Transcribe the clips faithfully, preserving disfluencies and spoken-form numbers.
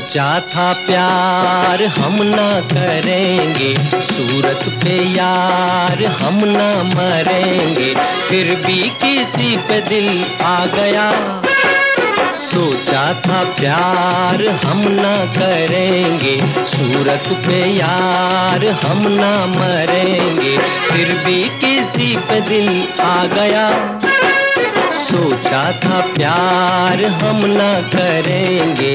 सोचा था प्यार हम ना करेंगे, सूरत पे यार हम ना मरेंगे, फिर भी किसी पे दिल आ गया। सोचा था प्यार हम ना करेंगे, सूरत पे यार हम ना मरेंगे, फिर भी किसी पे दिल आ गया। सोचा था प्यार हम ना करेंगे।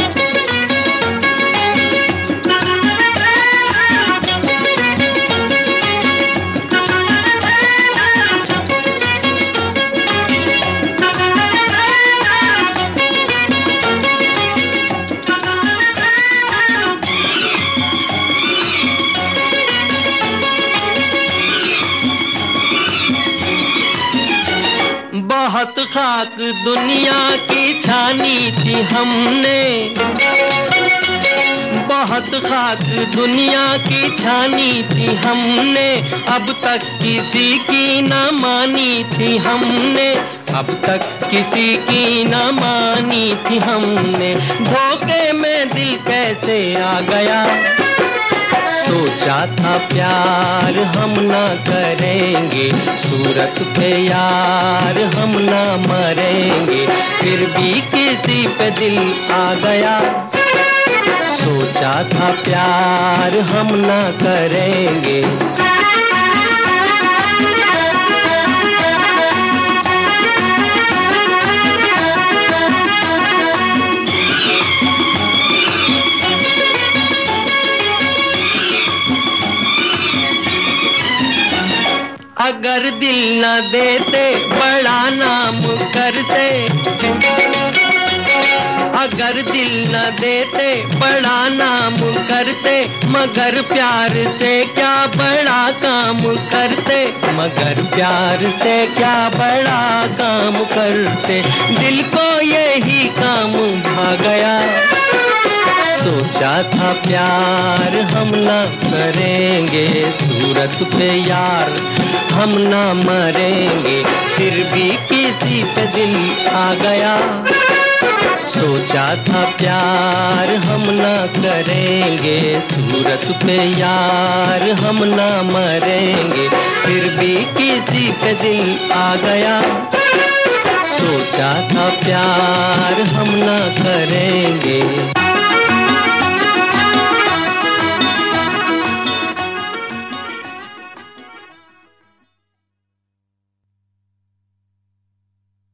बहुत खाक दुनिया की छानी थी हमने, बहुत खाक दुनिया की छानी थी हमने, अब तक किसी की ना मानी थी हमने, अब तक किसी की ना मानी थी हमने, धोखे में दिल कैसे आ गया। सोचा था प्यार हम ना करेंगे, सूरत पे यार हम ना मरेंगे, फिर भी किसी पे दिल आ गया। सोचा था प्यार हम ना करेंगे। अगर दिल न देते बड़ा नाम करते, अगर दिल न देते बड़ा नाम करते, मगर प्यार से क्या बड़ा काम करते, मगर प्यार से क्या बड़ा काम करते, दिल को यही काम भा गया। सोचा था प्यार हम ना करेंगे, सूरत पे यार हम ना मरेंगे, फिर भी किसी पे दिल आ गया। सोचा था प्यार हम ना करेंगे, सूरत पे यार हम ना मरेंगे, फिर भी किसी पे दिल आ गया। सोचा था प्यार हम ना करेंगे।